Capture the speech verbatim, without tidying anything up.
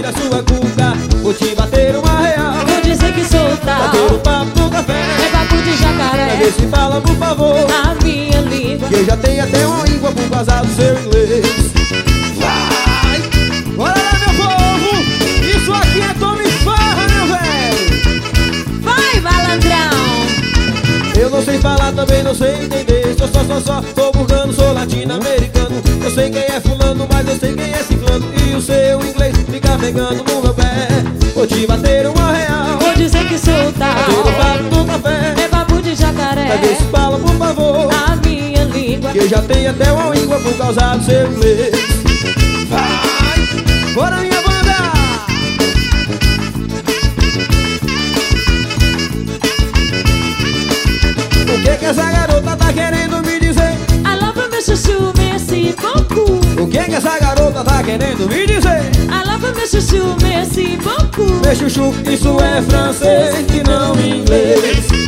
na sua cuca. Vou te bater uma real, vou dizer que sou tal. bater o papo no café, é papo de jacaré. pra ver se fala por favor A minha língua, que eu já tenho até uma língua por causa do seu inglês. Vai! Bora lá, meu povo! Isso aqui é Tome Farra, meu velho! vai malandrão. Eu não sei falar, também não sei entender. Sou só, só, só, sou burgano, sou latino-americano. Eu sei quem é fulano, mas eu sei quem é ciclano. E o seu inglês fica pegando no meu pé. Vou te bater uma real, Vou dizer que sou tal. bater o papo no café, É papo de jacaré. pra ver se fala por favor A minha língua, que eu já tenho até uma língua por causa do seu inglês. Vai! Bora, minha banda! O que que essa garota tá querendo me dizer? I love meu chuchu, merci beaucoup. O que que essa garota tá querendo me dizer? I love meu chuchu, merci beaucoup. Meu chuchu, isso é francês e não inglês.